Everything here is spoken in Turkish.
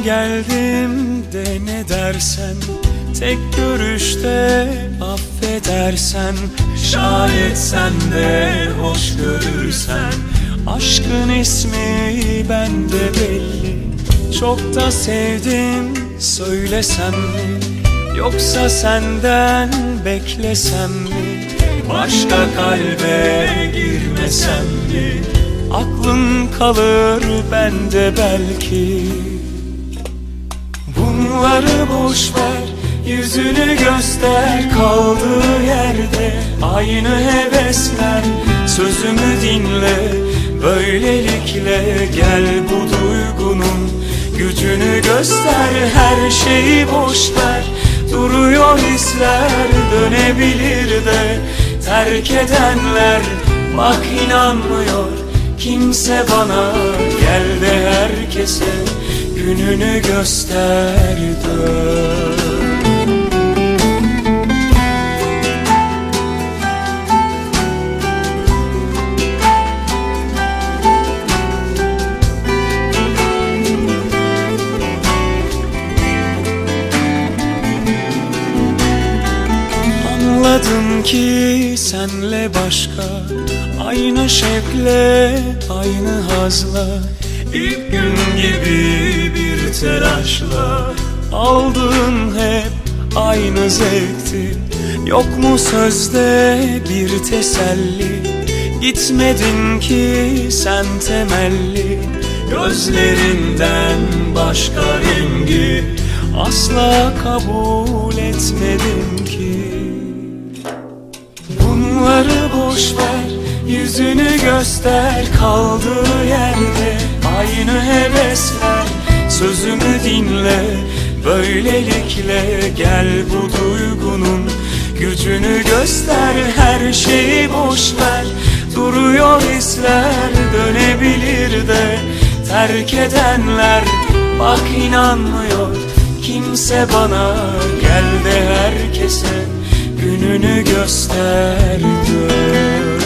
geldim de ne dersen, tek görüşte affedersen, şayet sen de hoş görürsen, aşkın ismi bende belli. Çok da sevdim söylesem mi, yoksa senden beklesem mi, başka kalbe girmesem mi, aklın kalır bende belki. Bunları boş ver, yüzünü göster, kaldığı yerde aynı hevesler. Sözümü dinle, böylelikle gel bu duygunun gücünü göster. Her şeyi boş ver, duruyor hisler, dönebilir de terk edenler. Bak inanmıyor kimse bana, gel de herkese gününü göster dön. Anladım ki senle başka, aynı şevkle, aynı hazla, İlk gün gibi bir telaşla, aldığın hep aynı zevkti. Yok mu sözde bir teselli, gitmedin ki sen temelli. Gözlerinden başka rengi asla kabul etmedim ki. Bunları boş ver, yüzünü göster, kaldığı yerde aynı hevesler. Sözümü dinle, böylelikle gel bu duygunun gücünü göster. Her şeyi boş ver, duruyor hisler, dönebilir de terk edenler. Bak inanmıyor kimse bana, gel de herkese gününü göster dön.